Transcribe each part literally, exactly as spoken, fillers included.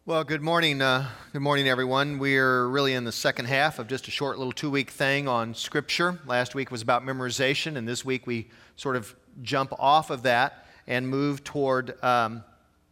Well, good morning. Uh, good morning, everyone. We're really in the second half of just a short little two-week thing on Scripture. Last week was about memorization, and this week we sort of jump off of that and move toward um,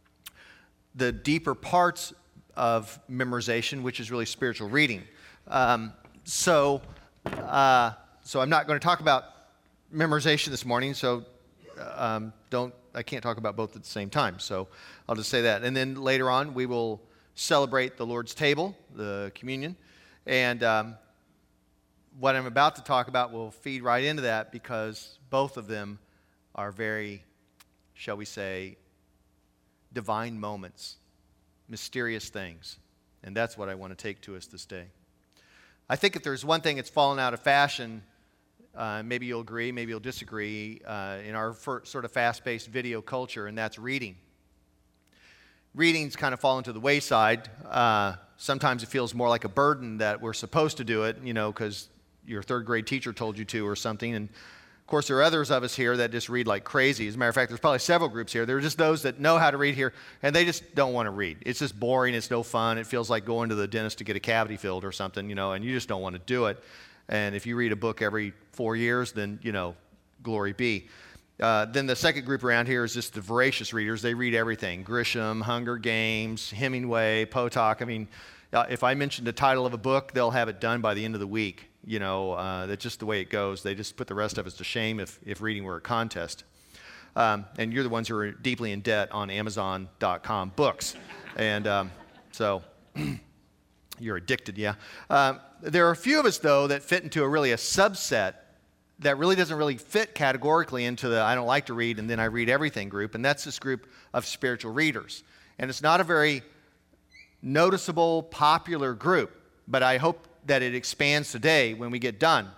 the deeper parts of memorization, which is really spiritual reading. Um, so, uh, so I'm not going to talk about memorization this morning. So, um, don't. I can't talk about both at the same time. So, I'll just say that. And then later on, we will celebrate the Lord's table, the communion, and um, what I'm about to talk about will feed right into that because both of them are very, shall we say, divine moments, mysterious things, and that's what I want to take to us this day. I think if there's one thing that's fallen out of fashion, uh, maybe you'll agree, maybe you'll disagree, uh, in our sort of fast-paced video culture, and that's reading. Reading's kind of fallen to the wayside. Uh, sometimes it feels more like a burden that we're supposed to do it, you know, because your third grade teacher told you to or something. And of course, there are others of us here that just read like crazy. As a matter of fact, there's probably several groups here. There are just those that know how to read here, and they just don't want to read. It's just boring. It's no fun. It feels like going to the dentist to get a cavity filled or something, you know, and you just don't want to do it. And if you read a book every four years, then, you know, glory be. Uh, then the second group around here is just the voracious readers. They read everything. Grisham, Hunger Games, Hemingway, Potok. I mean, uh, if I mention the title of a book, they'll have it done by the end of the week. You know, uh, that's just the way it goes. They just put the rest of us to shame if, if reading were a contest. Um, and you're the ones who are deeply in debt on Amazon dot com books. And um, so you're addicted, yeah. Um, there are a few of us, though, that fit into a really a subset that really doesn't really fit categorically into the I don't like to read and then I read everything group, and that's this group of spiritual readers. And it's not a very noticeable, popular group, but I hope that it expands today when we get done.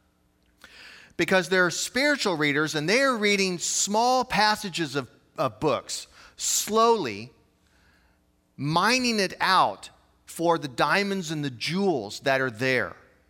Because they're spiritual readers, and they're reading small passages of, of books, slowly mining it out for the diamonds and the jewels that are there.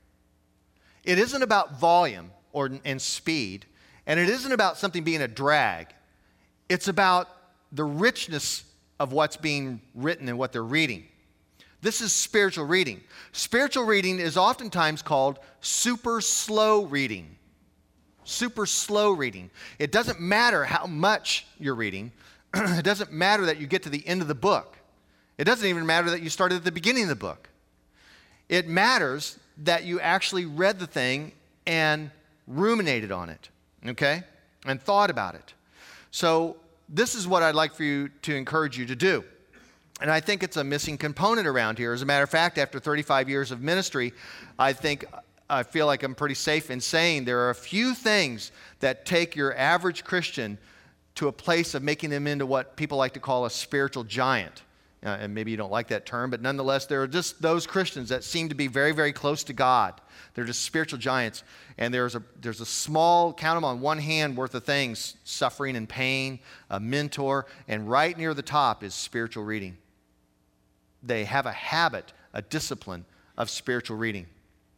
It isn't about volume or and speed, and it isn't about something being a drag. It's about the richness of what's being written and what they're reading. This is spiritual reading. Spiritual reading is oftentimes called super slow reading. Super slow reading. It doesn't matter how much you're reading. It doesn't matter that you get to the end of the book. It doesn't even matter that you started at the beginning of the book. It matters that you actually read the thing and ruminated on it, okay, and thought about it. So this is what I'd like for you to encourage you to do. And I think it's a missing component around here. As a matter of fact, after thirty-five years of ministry, I think I feel like I'm pretty safe in saying there are a few things that take your average Christian to a place of making them into what people like to call a spiritual giant. Uh, and maybe you don't like that term, but nonetheless, there are just those Christians that seem to be very, very close to God. They're just spiritual giants. And there's a there's a small, count them on one hand worth of things, suffering and pain, a mentor, and right near the top is spiritual reading. They have a habit, a discipline of spiritual reading.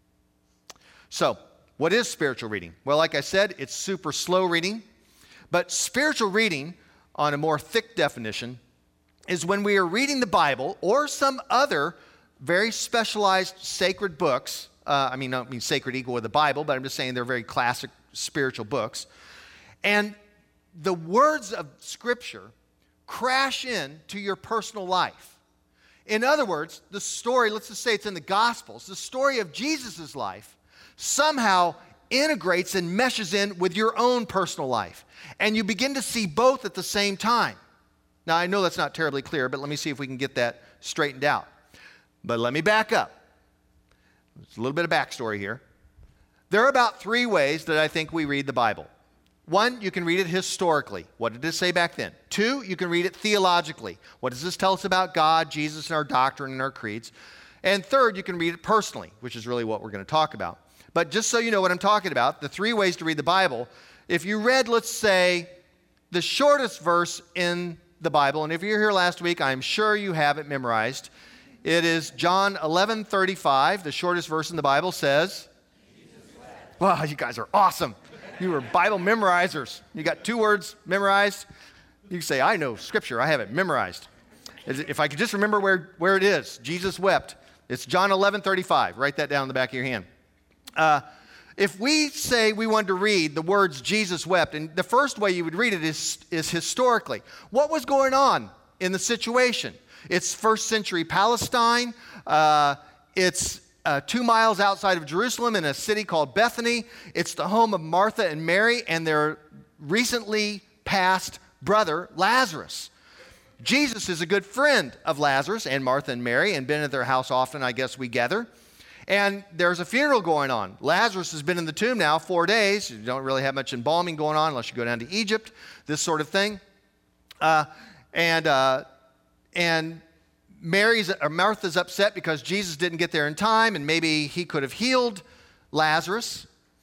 So, what is spiritual reading? Well, like I said, it's super slow reading. But spiritual reading, on a more thick definition, is when we are reading the Bible or some other very specialized sacred books. Uh, I mean, I don't mean sacred equal with the Bible, but I'm just saying they're very classic spiritual books. And the words of Scripture crash in to your personal life. In other words, the story, let's just say it's in the Gospels, the story of Jesus' life somehow integrates and meshes in with your own personal life. And you begin to see both at the same time. Now, I know that's not terribly clear, but let me see if we can get that straightened out. But let me back up. There's a little bit of backstory here. There are about three ways that I think we read the Bible. One, you can read it historically. What did it say back then? Two, you can read it theologically. What does this tell us about God, Jesus, and our doctrine and our creeds? And third, you can read it personally, which is really what we're going to talk about. But just so you know what I'm talking about, the three ways to read the Bible, if you read, let's say, the shortest verse in the Bible, and if you were here last week, I'm sure you have it memorized. It is John eleven thirty-five. The shortest verse in the Bible says, wow, you guys are awesome. You were Bible memorizers. You got two words memorized. You say, I know Scripture. I have it memorized. If I could just remember where, where it is. Jesus wept. It's John eleven thirty-five. Write that down in the back of your hand. Uh, if we say we want to read the words Jesus wept, and the first way you would read it is, is historically. What was going on in the situation? It's first century Palestine. Uh, it's uh, two miles outside of Jerusalem in a city called Bethany. It's the home of Martha and Mary and their recently passed brother, Lazarus. Jesus is a good friend of Lazarus and Martha and Mary, and been at their house often, I guess we gather. And there's a funeral going on. Lazarus has been in the tomb now four days. You don't really have much embalming going on unless you go down to Egypt, this sort of thing. Uh, and uh, and Mary's or Martha's upset because Jesus didn't get there in time, and maybe he could have healed Lazarus.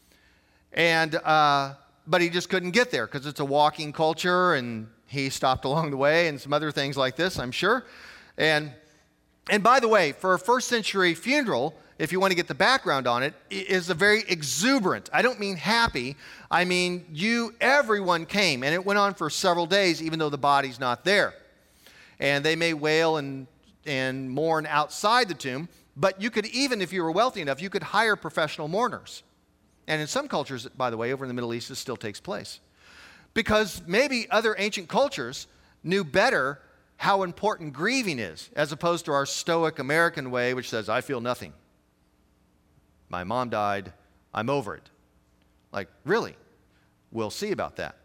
And uh, but he just couldn't get there because it's a walking culture, and he stopped along the way, and some other things like this, I'm sure. And and by the way, for a first century funeral, if you want to get the background on it, is a very exuberant. I don't mean happy. I mean you, everyone came, and it went on for several days, even though the body's not there. And they may wail and and mourn outside the tomb, but you could even, if you were wealthy enough, you could hire professional mourners. And in some cultures, by the way, over in the Middle East, this still takes place. Because maybe other ancient cultures knew better how important grieving is, as opposed to our stoic American way, which says, I feel nothing. My mom died, I'm over it. Like, really? We'll see about that.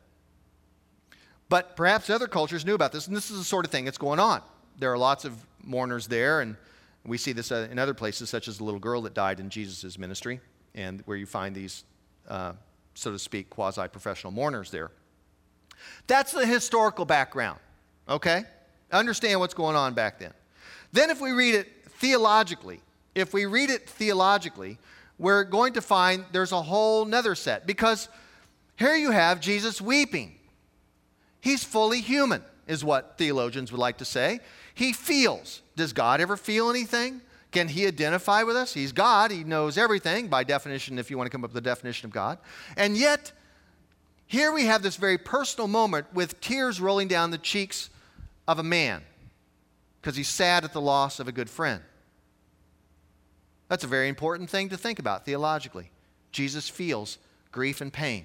But perhaps other cultures knew about this, and this is the sort of thing that's going on. There are lots of mourners there, and we see this in other places, such as the little girl that died in Jesus' ministry, and where you find these, uh, so to speak, quasi-professional mourners there. That's the historical background, okay? Understand what's going on back then. Then if we read it theologically, if we read it theologically, we're going to find there's a whole nother set, because here you have Jesus weeping. He's fully human, is what theologians would like to say. He feels. Does God ever feel anything? Can he identify with us? He's God. He knows everything, by definition, if you want to come up with the definition of God. And yet, here we have this very personal moment with tears rolling down the cheeks of a man because he's sad at the loss of a good friend. That's a very important thing to think about theologically. Jesus feels grief and pain.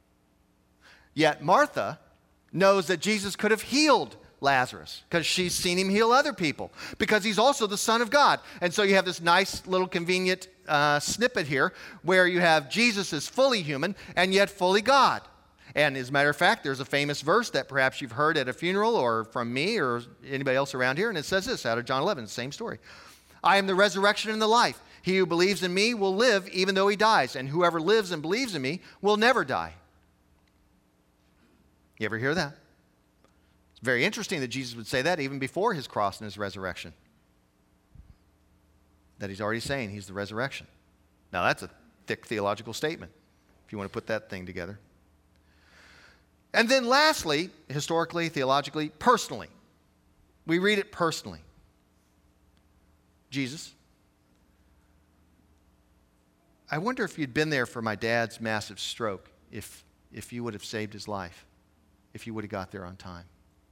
Yet Martha knows that Jesus could have healed Lazarus because she's seen him heal other people, because he's also the Son of God. And so you have this nice little convenient uh, snippet here where you have Jesus is fully human and yet fully God. And as a matter of fact, there's a famous verse that perhaps you've heard at a funeral or from me or anybody else around here, and it says this out of John eleven, same story. I am the resurrection and the life. He who believes in me will live even though he dies, and whoever lives and believes in me will never die. You ever hear that? It's very interesting that Jesus would say that even before his cross and his resurrection. That he's already saying he's the resurrection. Now that's a thick theological statement, if you want to put that thing together. And then lastly, historically, theologically, personally. We read it personally. Jesus, I wonder if you'd been there for my dad's massive stroke, if, if you would have saved his life, if you would have got there on time.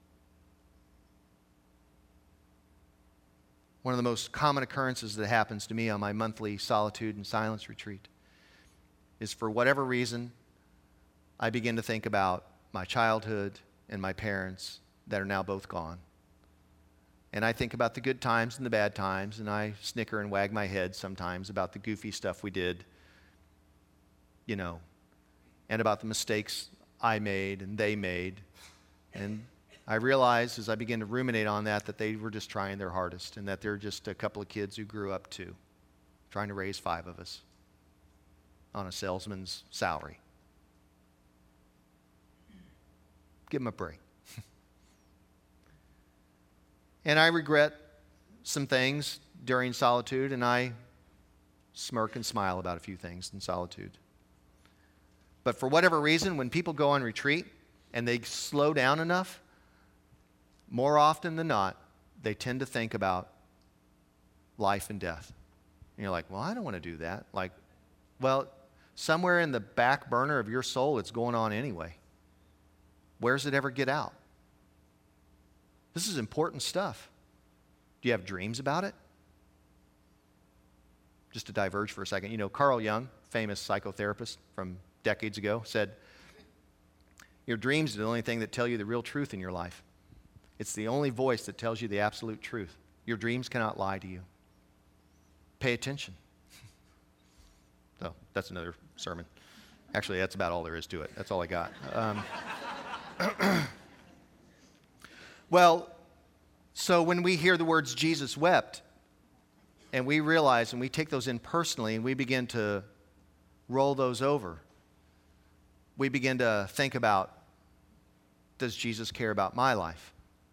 One of the most common occurrences that happens to me on my monthly solitude and silence retreat is, for whatever reason, I begin to think about my childhood and my parents that are now both gone. And I think about the good times and the bad times, and I snicker and wag my head sometimes about the goofy stuff we did, you know, and about the mistakes I made and they made. And I realize as I begin to ruminate on that that they were just trying their hardest, and that they're just a couple of kids who grew up too, trying to raise five of us on a salesman's salary. Give them a break. And I regret some things during solitude, and I smirk and smile about a few things in solitude. But for whatever reason, when people go on retreat and they slow down enough, more often than not, they tend to think about life and death. And you're like, well, I don't want to do that. Like, well, somewhere in the back burner of your soul, it's going on anyway. Where does it ever get out? This is important stuff. Do you have dreams about it? Just to diverge for a second, you know, Carl Jung, famous psychotherapist from decades ago, said, your dreams are the only thing that tell you the real truth in your life. It's the only voice that tells you the absolute truth. Your dreams cannot lie to you. Pay attention. So that's another sermon. Actually, that's about all there is to it. That's all I got. Um, well, so when we hear the words Jesus wept, and we realize and we take those in personally and we begin to roll those over, we begin to think about, does Jesus care about my life?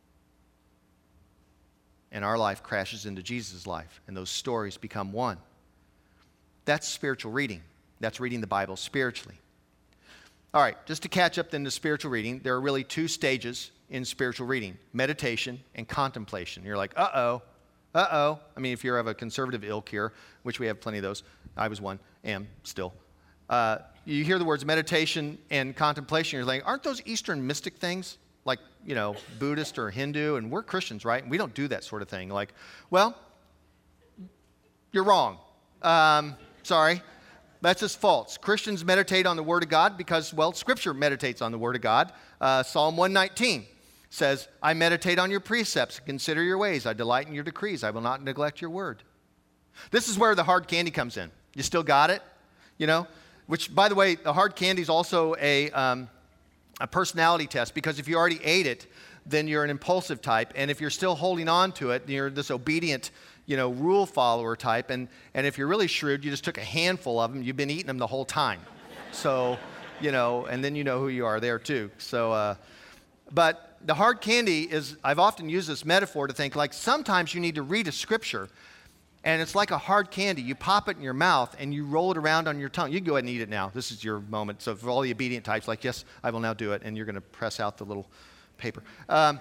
And our life crashes into Jesus' life, and those stories become one. That's spiritual reading. That's reading the Bible spiritually. All right, just to catch up then to spiritual reading, there are really two stages in spiritual reading, meditation and contemplation. You're like, uh-oh, uh-oh. I mean, if you're of a conservative ilk here, which we have plenty of those, I was one, am still. Uh, you hear the words meditation and contemplation, you're like, aren't those Eastern mystic things? Like, you know, Buddhist or Hindu, and we're Christians, right? And we don't do that sort of thing. Like, well, you're wrong. Um, sorry. That's just false. Christians meditate on the Word of God because, well, Scripture meditates on the Word of God. Uh, Psalm one nineteen says, I meditate on your precepts, consider your ways, I delight in your decrees, I will not neglect your word. This is where the hard candy comes in. You still got it? You know? Which, by the way, the hard candy is also a, um, a personality test, because if you already ate it, then you're an impulsive type, and if you're still holding on to it, you're this obedient, you know, rule follower type, and, and if you're really shrewd, you just took a handful of them, you've been eating them the whole time. So, you know, and then you know who you are there too. So, uh, but the hard candy is, I've often used this metaphor to think like sometimes you need to read a scripture, and it's like a hard candy. You pop it in your mouth and you roll it around on your tongue. You can go ahead and eat it now. This is your moment. So for all the obedient types, like, yes, I will now do it, and you're going to press out the little paper. Um,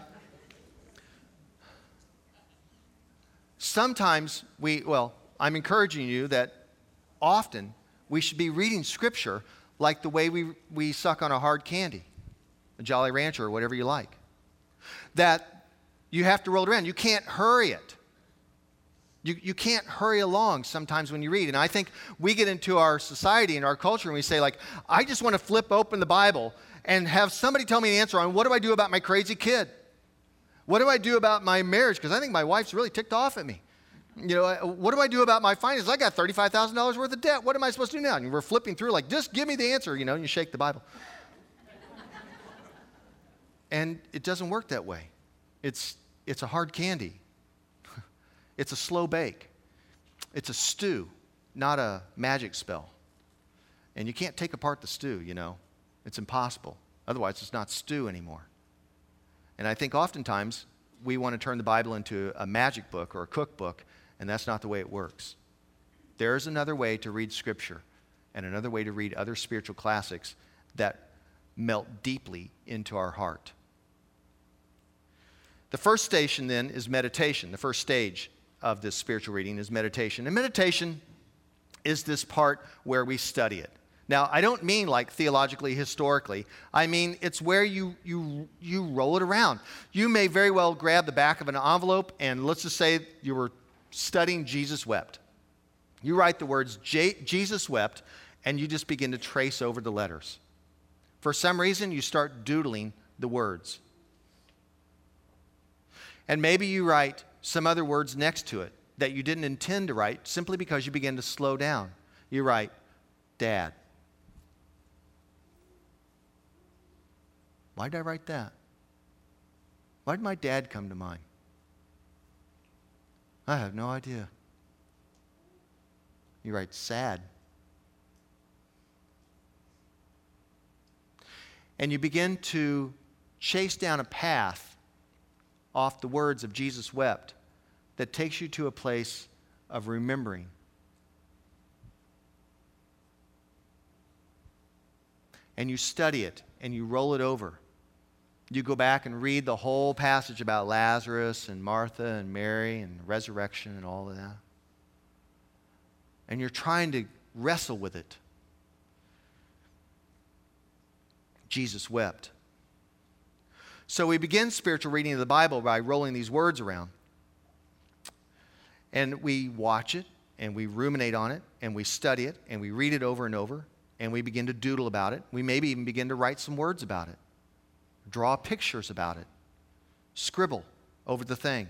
sometimes we, well, I'm encouraging you that often we should be reading scripture like the way we, we suck on a hard candy, a Jolly Rancher or whatever you like. That you have to roll it around. You can't hurry it. You, you can't hurry along sometimes when you read. And I think we get into our society and our culture and we say, like, I just want to flip open the Bible and have somebody tell me the answer on what do I do about my crazy kid? What do I do about my marriage? Because I think my wife's really ticked off at me. You know, what do I do about my finances? I got thirty-five thousand dollars worth of debt. What am I supposed to do now? And we're flipping through like, just give me the answer, you know, and you shake the Bible. And it doesn't work that way. It's, it's a hard candy. It's a slow bake. It's a stew, not a magic spell. And you can't take apart the stew, you know. It's impossible. Otherwise, it's not stew anymore. And I think oftentimes we want to turn the Bible into a magic book or a cookbook, and that's not the way it works. There's another way to read Scripture and another way to read other spiritual classics that melt deeply into our heart. The first station then is meditation. The first stage of this spiritual reading is meditation. And meditation is this part where we study it. Now, I don't mean like theologically, historically. I mean, it's where you, you, you roll it around. You may very well grab the back of an envelope, and let's just say you were studying Jesus wept. You write the words, J- Jesus wept, and you just begin to trace over the letters. For some reason, you start doodling the words. And maybe you write some other words next to it that you didn't intend to write simply because you begin to slow down. You write, Dad. Why did I write that? Why did my dad come to mind? I have no idea. You write, sad. And you begin to chase down a path off the words of Jesus wept that takes you to a place of remembering. And you study it and you roll it over. You go back and read the whole passage about Lazarus and Martha and Mary and resurrection and all of that. And you're trying to wrestle with it. Jesus wept. So we begin spiritual reading of the Bible by rolling these words around. And we watch it, and we ruminate on it, and we study it, and we read it over and over, and we begin to doodle about it. We maybe even begin to write some words about it, draw pictures about it, scribble over the thing.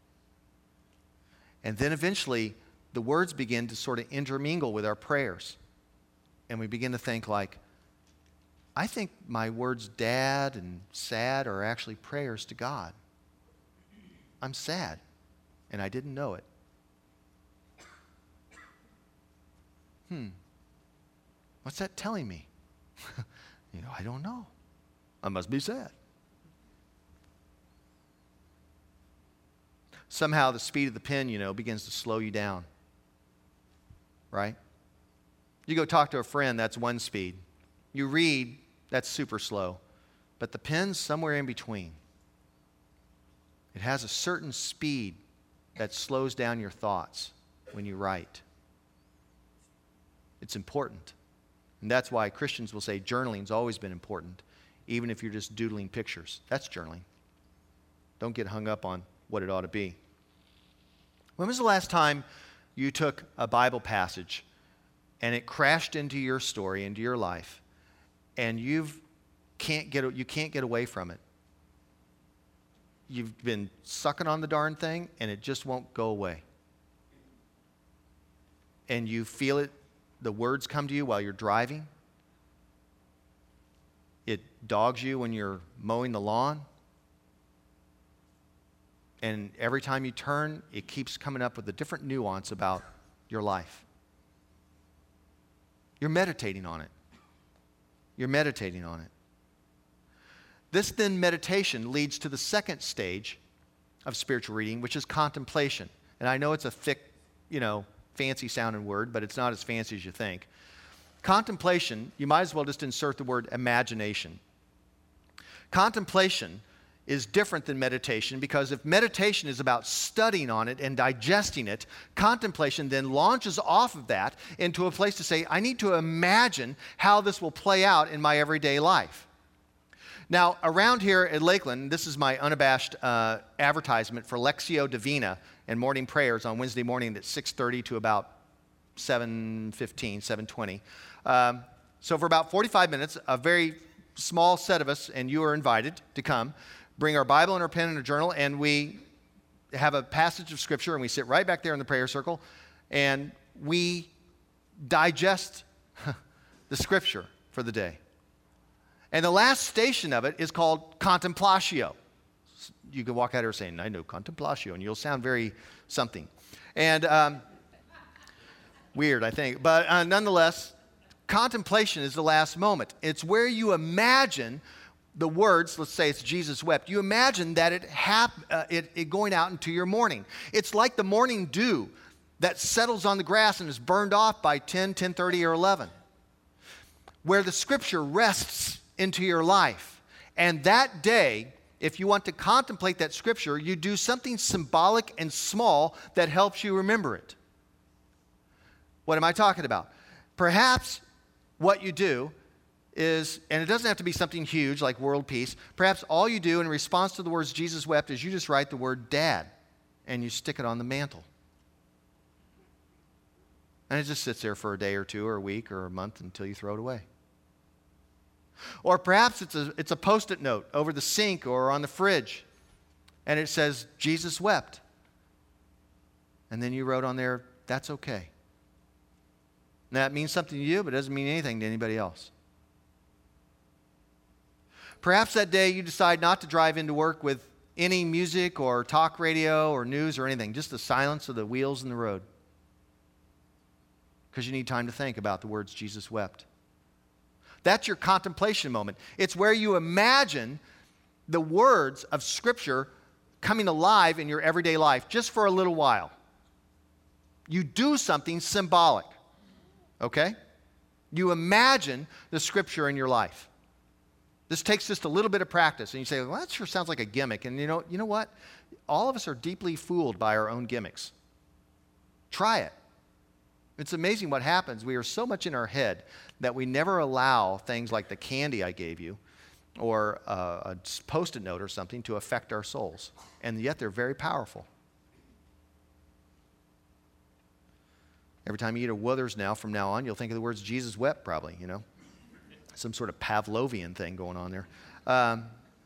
And then eventually, the words begin to sort of intermingle with our prayers. And we begin to think like, I think my words dad and sad are actually prayers to God. I'm sad, and I didn't know it. Hmm. What's that telling me? You know, I don't know. I must be sad. Somehow the speed of the pen, you know, begins to slow you down. Right? You go talk to a friend, that's one speed. You read, that's super slow. But the pen's somewhere in between. It has a certain speed that slows down your thoughts when you write. It's important. And that's why Christians will say journaling's always been important, even if you're just doodling pictures. That's journaling. Don't get hung up on what it ought to be. When was the last time you took a Bible passage and it crashed into your story, into your life, and you can't get you can't get away from it? You've been sucking on the darn thing, and it just won't go away. And you feel it, the words come to you while you're driving. It dogs you when you're mowing the lawn. And every time you turn, it keeps coming up with a different nuance about your life. You're meditating on it. You're meditating on it. This then meditation leads to the second stage of spiritual reading, which is contemplation. And I know it's a thick, you know, fancy sounding word, but it's not as fancy as you think. Contemplation, you might as well just insert the word imagination. Contemplation is different than meditation, because if meditation is about studying on it and digesting it, contemplation then launches off of that into a place to say, I need to imagine how this will play out in my everyday life. Now, around here at Lakeland, this is my unabashed uh, advertisement for Lectio Divina and morning prayers on Wednesday morning at six thirty to about seven fifteen, seven twenty. Um, so for about forty-five minutes, a very small set of us, and you are invited to come, bring our Bible and our pen and a journal, and we have a passage of Scripture, and we sit right back there in the prayer circle, and we digest the Scripture for the day. And the last station of it is called contemplatio. You can walk out here saying, I know contemplatio, and you'll sound very something. And um, weird, I think. But uh, nonetheless, contemplation is the last moment. It's where you imagine the words, let's say it's Jesus wept. You imagine that it, hap- uh, it, it going out into your morning. It's like the morning dew that settles on the grass and is burned off by ten, ten thirty, or eleven. Where the Scripture rests into your life. And that day, if you want to contemplate that Scripture, you do something symbolic and small that helps you remember it. What am I talking about? Perhaps what you do is, and it doesn't have to be something huge like world peace, perhaps all you do in response to the words Jesus wept is you just write the word dad and you stick it on the mantle. And it just sits there for a day or two or a week or a month until you throw it away. Or perhaps it's a, it's a Post-it note over the sink or on the fridge, and it says, Jesus wept. And then you wrote on there, that's okay. Now, that means something to you, but it doesn't mean anything to anybody else. Perhaps that day you decide not to drive into work with any music or talk radio or news or anything, just the silence of the wheels in the road. Because you need time to think about the words Jesus wept. That's your contemplation moment. It's where you imagine the words of Scripture coming alive in your everyday life just for a little while. You do something symbolic, okay? You imagine the Scripture in your life. This takes just a little bit of practice, and you say, well, that sure sounds like a gimmick. And you know, you know what? All of us are deeply fooled by our own gimmicks. Try it. It's amazing what happens. We are so much in our head that we never allow things like the candy I gave you or uh, a Post-it note or something to affect our souls. And yet they're very powerful. Every time you eat a Withers now, from now on, you'll think of the words Jesus wept, probably, you know. Some sort of Pavlovian thing going on there. Um,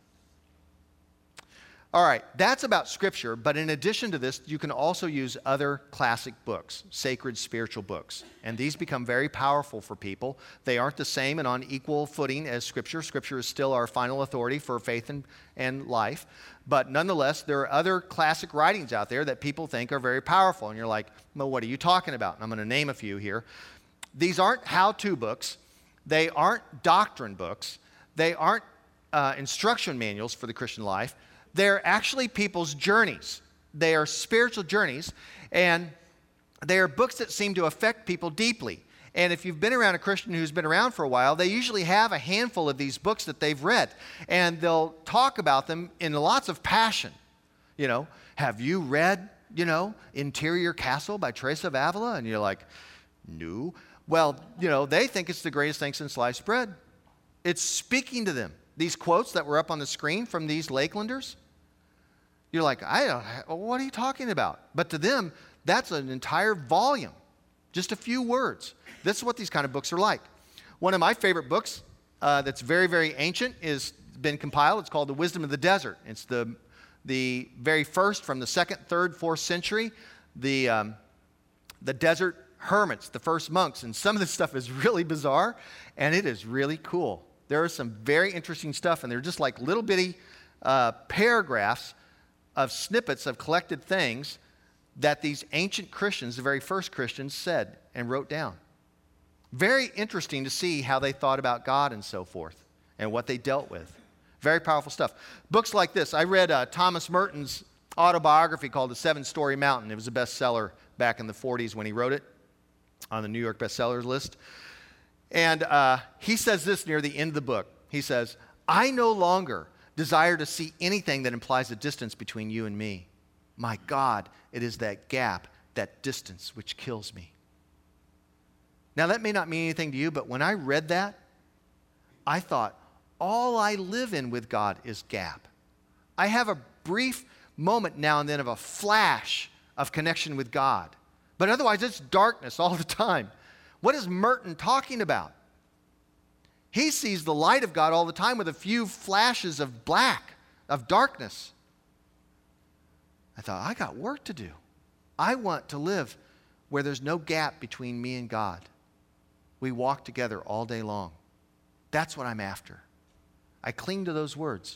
all right, that's about Scripture, but in addition to this, you can also use other classic books, sacred spiritual books, and these become very powerful for people. They aren't the same and on equal footing as Scripture. Scripture is still our final authority for faith and, and life, but nonetheless, there are other classic writings out there that people think are very powerful, and you're like, well, what are you talking about? And I'm going to name a few here. These aren't how-to books. They aren't doctrine books. They aren't uh, instruction manuals for the Christian life. They're actually people's journeys. They are spiritual journeys, and they are books that seem to affect people deeply. And if you've been around a Christian who's been around for a while, they usually have a handful of these books that they've read, and they'll talk about them in lots of passion. You know, have you read, you know, Interior Castle by Teresa of Avila? And you're like, no. Well, you know, they think it's the greatest thing since sliced bread. It's speaking to them. These quotes that were up on the screen from these Lakelanders, you're like, I don't, what are you talking about? But to them, that's an entire volume, just a few words. This is what these kind of books are like. One of my favorite books uh, that's very, very ancient is been compiled. It's called The Wisdom of the Desert. It's the, the very first from the second, third, fourth century, the, um, the desert hermits, the first monks. And some of this stuff is really bizarre, and it is really cool. There is some very interesting stuff, and they're just like little bitty uh, paragraphs of snippets of collected things that these ancient Christians, the very first Christians, said and wrote down. Very interesting to see how they thought about God and so forth and what they dealt with. Very powerful stuff. Books like this. I read uh, Thomas Merton's autobiography called The Seven-Story Mountain. It was a bestseller back in the forties when he wrote it on the New York bestsellers list. And uh, he says this near the end of the book. He says, I no longer desire to see anything that implies a distance between you and me. My God, it is that gap, that distance, which kills me. Now, that may not mean anything to you, but when I read that, I thought, all I live in with God is gap. I have a brief moment now and then of a flash of connection with God, but otherwise it's darkness all the time. What is Merton talking about? He sees the light of God all the time with a few flashes of black, of darkness. I thought, I got work to do. I want to live where there's no gap between me and God. We walk together all day long. That's what I'm after. I cling to those words.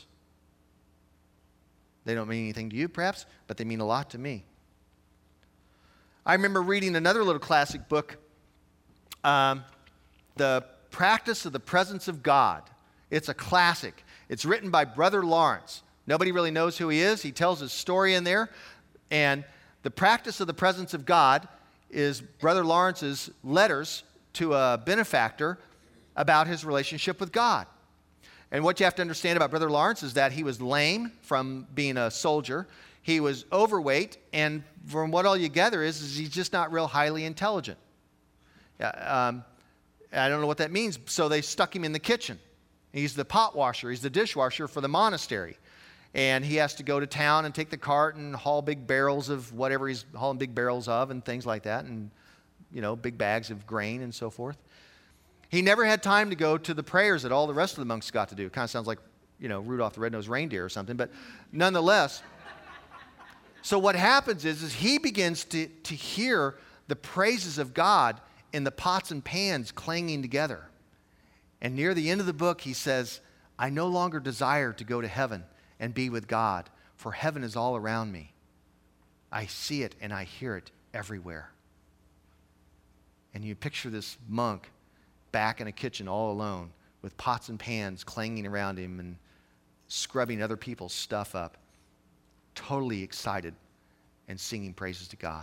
They don't mean anything to you, perhaps, but they mean a lot to me. I remember reading another little classic book, um, The Practice of the Presence of God. It's a classic. It's written by Brother Lawrence. Nobody really knows who he is. He tells his story in there. And The Practice of the Presence of God is Brother Lawrence's letters to a benefactor about his relationship with God. And what you have to understand about Brother Lawrence is that he was lame from being a soldier. He was overweight, and from what all you gather is, is he's just not real highly intelligent. Um, I don't know what that means, so they stuck him in the kitchen. He's the pot washer. He's the dishwasher for the monastery. And he has to go to town and take the cart and haul big barrels of whatever he's hauling big barrels of and things like that, and, you know, big bags of grain and so forth. He never had time to go to the prayers that all the rest of the monks got to do. It kind of sounds like, you know, Rudolph the Red-Nosed Reindeer or something, but nonetheless. So what happens is, is he begins to, to hear the praises of God in the pots and pans clanging together. And near the end of the book, he says, I no longer desire to go to heaven and be with God, for heaven is all around me. I see it and I hear it everywhere. And you picture this monk back in a kitchen all alone with pots and pans clanging around him and scrubbing other people's stuff up, totally excited and singing praises to God.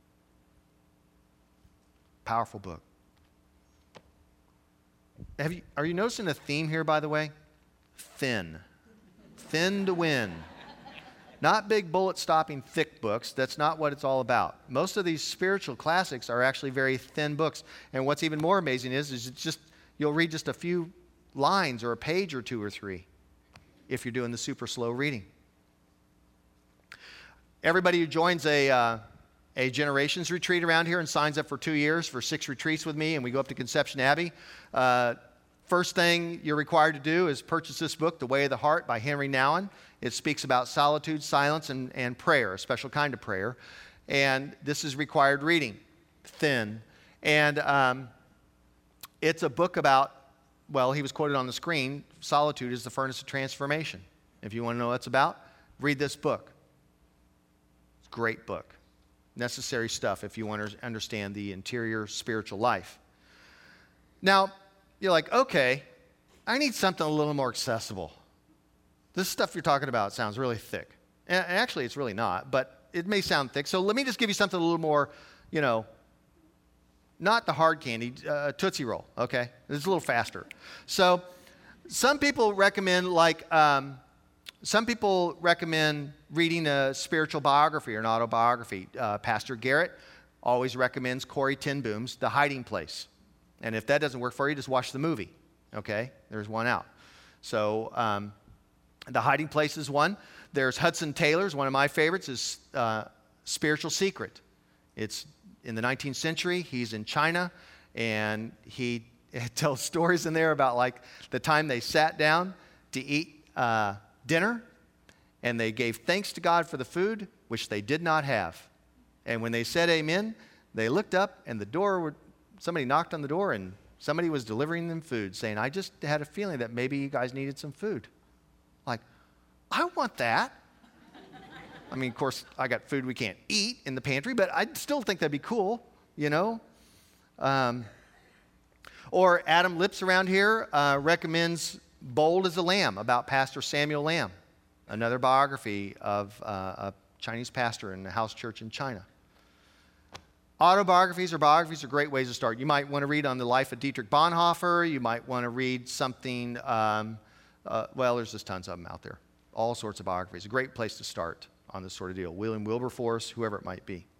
Powerful book. Have you, are you noticing a theme here, by the way? Thin. Thin to win. Not big bullet-stopping thick books. That's not what it's all about. Most of these spiritual classics are actually very thin books. And what's even more amazing is, is it's just, you'll read just a few lines or a page or two or three if you're doing the super slow reading. Everybody who joins a, uh, a generations retreat around here and signs up for two years for six retreats with me, and we go up to Conception Abbey, uh, first thing you're required to do is purchase this book, The Way of the Heart by Henry Nouwen. It speaks about solitude, silence, and, and prayer, a special kind of prayer. And this is required reading, thin. And um, it's a book about, well, he was quoted on the screen, solitude is the furnace of transformation. If you want to know what it's about, read this book. It's a great book. Necessary stuff if you want to understand the interior spiritual life. Now, you're like, okay, I need something a little more accessible. This stuff you're talking about sounds really thick. And actually, it's really not, but it may sound thick. So let me just give you something a little more, you know, not the hard candy, uh, Tootsie Roll, okay? It's a little faster. So some people recommend, like, um, some people recommend reading a spiritual biography or an autobiography. Uh, Pastor Garrett always recommends Corrie ten Boom's The Hiding Place. And if that doesn't work for you, just watch the movie, okay? There's one out. So um, The Hiding Place is one. There's Hudson Taylor's, one of my favorites, is uh, Spiritual Secret. It's in the nineteenth century. He's in China, and he tells stories in there about, like, the time they sat down to eat uh, dinner, and they gave thanks to God for the food, which they did not have. And when they said amen, they looked up, and the door would, somebody knocked on the door, and somebody was delivering them food, saying, I just had a feeling that maybe you guys needed some food. Like, I want that. I mean, of course, I got food we can't eat in the pantry, but I still think that'd be cool, you know? Um, or Adam Lips around here uh, recommends Bold as a Lamb about Pastor Samuel Lamb, another biography of uh, a Chinese pastor in a house church in China. Autobiographies or biographies are great ways to start. You might want to read on the life of Dietrich Bonhoeffer. You might want to read something, um, uh, well, there's just tons of them out there. All sorts of biographies. A great place to start on this sort of deal. William Wilberforce, whoever it might be.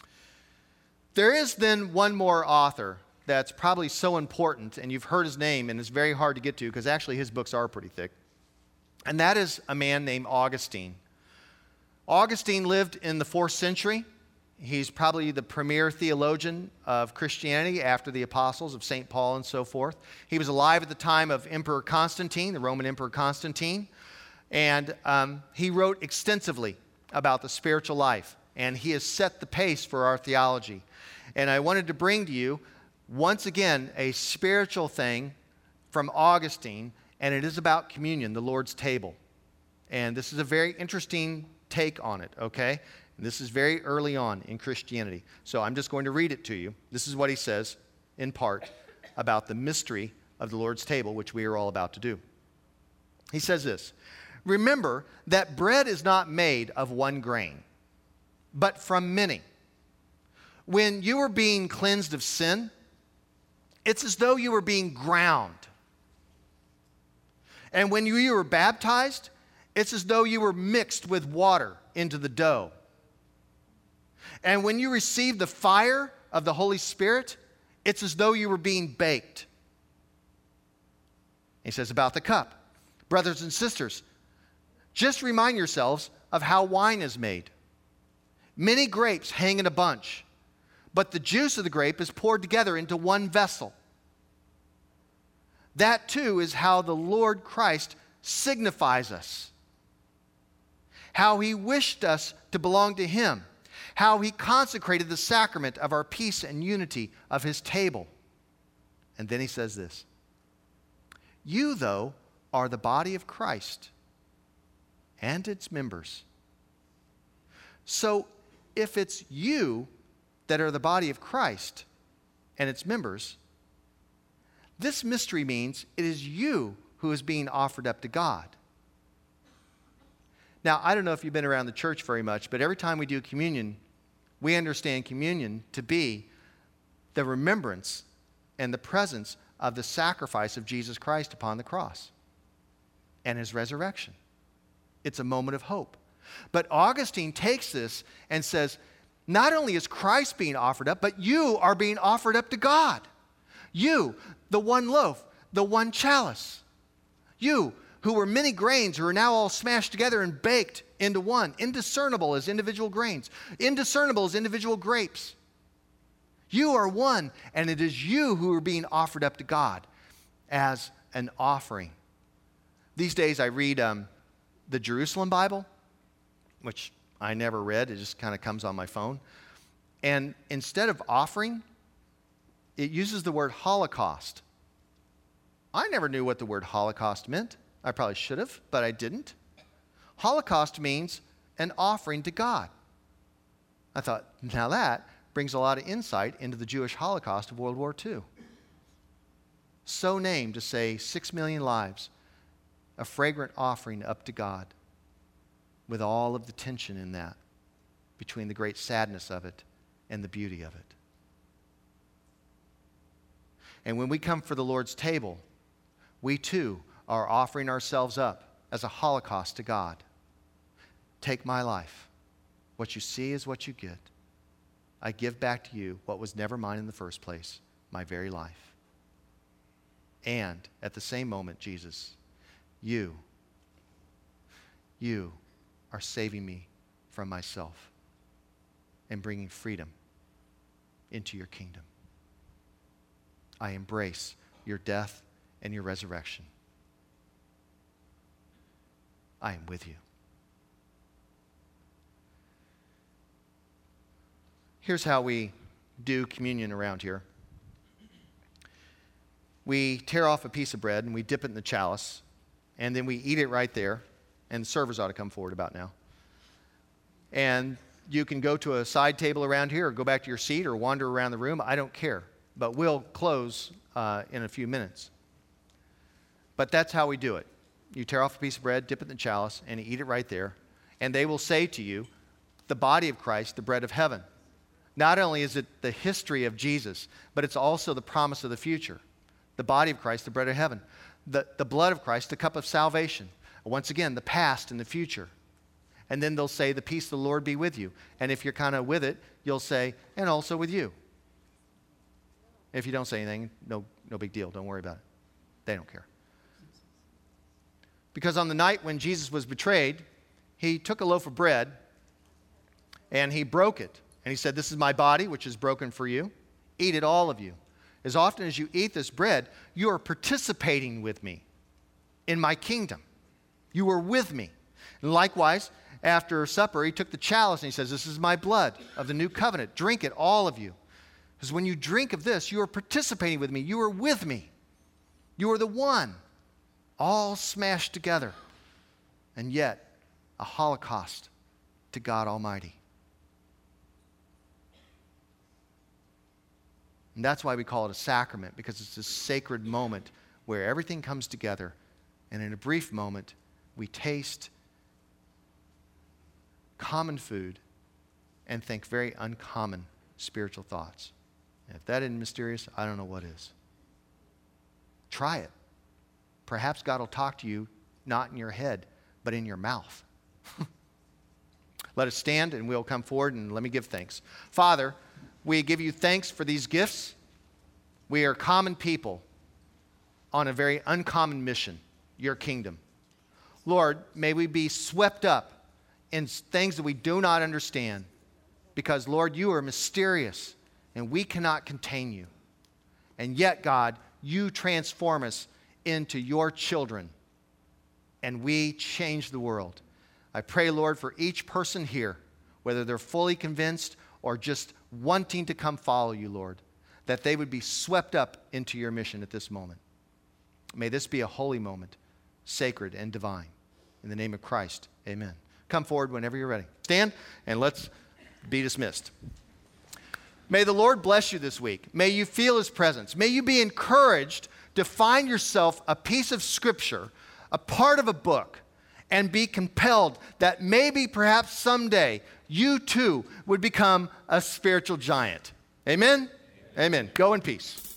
There is then one more author that's probably so important, and you've heard his name, and it's very hard to get to because actually his books are pretty thick. And that is a man named Augustine. Augustine lived in the fourth century. He's probably the premier theologian of Christianity after the apostles of Saint Paul and so forth. He was alive at the time of Emperor Constantine, the Roman Emperor Constantine. And um, he wrote extensively about the spiritual life. And he has set the pace for our theology. And I wanted to bring to you, once again, a spiritual thing from Augustine. And it is about communion, the Lord's table. And this is a very interesting take on it, okay? And this is very early on in Christianity. So I'm just going to read it to you. This is what he says, in part, about the mystery of the Lord's table, which we are all about to do. He says this, remember that bread is not made of one grain, but from many. When you are being cleansed of sin, it's as though you were being ground. And when you were baptized, it's as though you were mixed with water into the dough. And when you receive the fire of the Holy Spirit, it's as though you were being baked. He says about the cup, brothers and sisters, just remind yourselves of how wine is made. Many grapes hang in a bunch, but the juice of the grape is poured together into one vessel. That too is how the Lord Christ signifies us. How he wished us to belong to him. How he consecrated the sacrament of our peace and unity of his table. And then he says this. You, though, are the body of Christ and its members. So if it's you that are the body of Christ and its members, this mystery means it is you who is being offered up to God. Now, I don't know if you've been around the church very much, but every time we do communion, we understand communion to be the remembrance and the presence of the sacrifice of Jesus Christ upon the cross and his resurrection. It's a moment of hope. But Augustine takes this and says, not only is Christ being offered up, but you are being offered up to God. You, the one loaf, the one chalice. You, who were many grains who are now all smashed together and baked into one, indiscernible as individual grains, indiscernible as individual grapes. You are one, and it is you who are being offered up to God as an offering. These days I read um, the Jerusalem Bible, which I never read. It just kind of comes on my phone. And instead of offering, it uses the word Holocaust. I never knew what the word Holocaust meant. I probably should have, but I didn't. Holocaust means an offering to God. I thought, now that brings a lot of insight into the Jewish Holocaust of World War Two. So named to say six million lives, a fragrant offering up to God, with all of the tension in that, between the great sadness of it and the beauty of it. And when we come for the Lord's table, we too are offering ourselves up as a holocaust to God. Take my life. What you see is what you get. I give back to you what was never mine in the first place, my very life. And at the same moment, Jesus, you, you are saving me from myself and bringing freedom into your kingdom. I embrace your death and your resurrection. I am with you. Here's how we do communion around here. We tear off a piece of bread and we dip it in the chalice, and then we eat it right there, and the servers ought to come forward about now. And you can go to a side table around here or go back to your seat or wander around the room. I don't care, but we'll close uh, in a few minutes. But that's how we do it. You tear off a piece of bread, dip it in the chalice, and eat it right there. And they will say to you, the body of Christ, the bread of heaven. Not only is it the history of Jesus, but it's also the promise of the future. The body of Christ, the bread of heaven. The, the blood of Christ, the cup of salvation. Once again, the past and the future. And then they'll say, the peace of the Lord be with you. And if you're kind of with it, you'll say, and also with you. If you don't say anything, no, no big deal. Don't worry about it. They don't care. Because on the night when Jesus was betrayed, he took a loaf of bread and he broke it. And he said, this is my body, which is broken for you. Eat it, all of you. As often as you eat this bread, you are participating with me in my kingdom. You are with me. And likewise, after supper, he took the chalice and he says, this is my blood of the new covenant. Drink it, all of you. Because when you drink of this, you are participating with me. You are with me. You are the one, all smashed together. And yet, a holocaust to God Almighty. And that's why we call it a sacrament, because it's a sacred moment where everything comes together. And in a brief moment, we taste common food and think very uncommon spiritual thoughts. And if that isn't mysterious, I don't know what is. Try it. Perhaps God will talk to you, not in your head, but in your mouth. Let us stand and we'll come forward and let me give thanks. Father, we give you thanks for these gifts. We are common people on a very uncommon mission, your kingdom. Lord, may we be swept up in things that we do not understand, because, Lord, you are mysterious and we cannot contain you. And yet, God, you transform us into your children and we change the world. I pray, Lord, for each person here, whether they're fully convinced or just wanting to come follow you, Lord, that they would be swept up into your mission at this moment. May this be a holy moment, sacred and divine. In the name of Christ, amen. Come forward whenever you're ready. Stand and let's be dismissed. May the Lord bless you this week. May you feel his presence. May you be encouraged to find yourself a piece of scripture, a part of a book, and be compelled that maybe perhaps someday you too would become a spiritual giant. Amen? Amen. Go in peace.